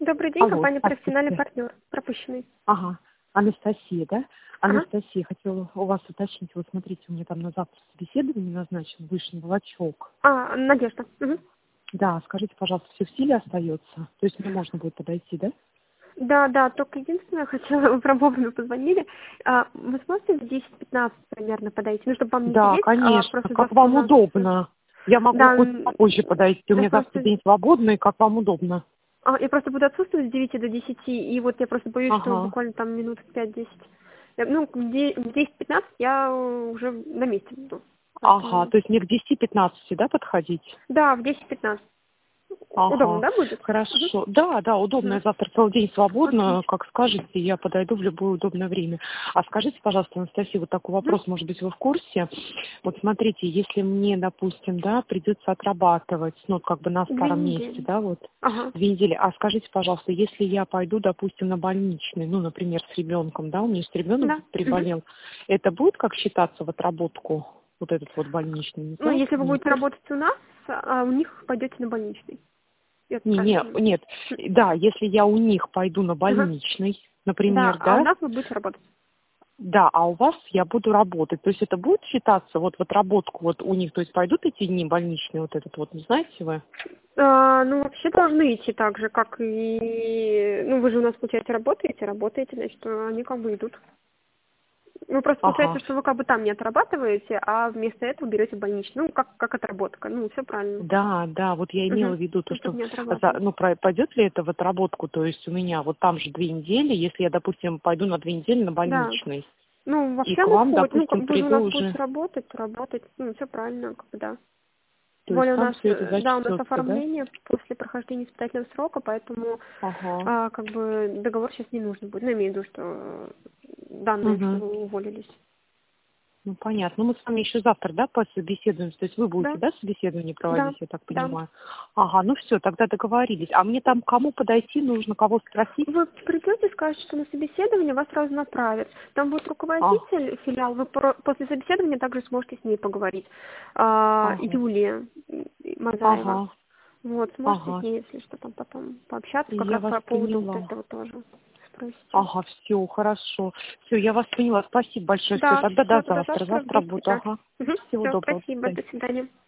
Добрый день, Алло, компания «Профессиональный здравствуйте. партнер». Пропущенный. Ага, Анастасия, да? Ага. Анастасия, хотела у вас уточнить. Вот смотрите, у меня там на завтра собеседование назначено, Вышний Волочок. Надежда. Мгм. Да, скажите, пожалуйста, все в силе остается? То есть мне можно будет подойти, да? Да, только единственное, хотела, вы прям вовремя позвонили. Вы сможете в 10-15 примерно подойти? Ну, чтобы вам не Да, сидеть, конечно, просто как завтра у вам нас... удобно. Я могу Да, хоть попозже подойти, у я меня завтра просто... день свободный, как вам удобно. Я просто буду отсутствовать с 9 до 10, и вот я просто боюсь, что Ага, буквально там минут 5-10. Ну, в 10-15 я уже на месте буду. ага, Поэтому... то есть мне к 10-15, да, подходить? Да, в 10-15. Удобно, Ага, да, будет? Мгм. хорошо. Да, удобно. Мгм. Я завтра целый день свободна, Отлично. как скажете, я подойду в любое удобное время. А скажите, пожалуйста, Анастасия, вот такой Мгм. вопрос, может быть, вы в курсе. Вот смотрите, если мне, допустим, да, придется отрабатывать, ну, как бы на 2 старом месте, недели. да, вот, Ага. 2 недели. А скажите, пожалуйста, если я пойду, допустим, на больничный, ну, например, с ребенком, да, у меня есть ребенок Да. Мгм. приболел, это будет как считаться в отработку, вот этот вот больничный, не Ну, знаю, если вы вы не в будете курсе? работать у нас, а у них пойдете на больничный. Я Не, правильно не, понимаю? нет, да, если я у них пойду на Ага. больничный, Да, например, а у да, нас вы будете работать. да, а у вас я буду работать, то есть это будет считаться вот в отработку вот у них, то есть пойдут эти дни больничные, вот этот вот, не знаете вы? Ну, вообще должны идти так же, как и... Ну, вы же у нас, получается, работаете, значит, они как бы идут. Ну, просто получается, Ага, что вы как бы там не отрабатываете, а вместо этого берете больничный. Ну, как отработка. Ну, все правильно. да, вот я имела Угу. в виду то, Чтобы что, не отрабатывать. ну, пойдет ли это в отработку, то есть у меня вот там же 2 недели, если я, допустим, пойду на 2 недели на Да. больничный, Ну, и вообще к оно вам, входит. Ну, допустим, вы же у приду нас уже, будете работать. Ну, все правильно, как бы, да. то Тем есть более у там нас, все это да, у нас зачтется, да? оформление после прохождения испытательного срока, поэтому Ага, как бы договор сейчас не нужно будет. Ну, имею в виду, что данные, что угу. вы уволились. Ну, понятно. Ну, мы с вами еще завтра, да, пособеседуем. То есть вы Да, будете, да, собеседование да, проводить, я так да. понимаю. Ага, ну все, тогда договорились. А мне там кому подойти нужно, кого спросить? Вы придете, скажете, что на собеседование вас сразу направят. Там будет А, руководитель филиал, вы после собеседования также сможете с ней поговорить. ага, Юлия Мазаева. ага, Вот, сможете с ага. ней, если что, там потом пообщаться, как Я раз вас по поводу вот поняла. этого тоже спросите. Ага, все, хорошо. Все, я вас поняла. Спасибо большое. Все, Да, тогда все, до тогда завтра. завтра в Завтра десять буду. пятнадцать. Ага. Всего Все, доброго. До спасибо, свидания. до свидания.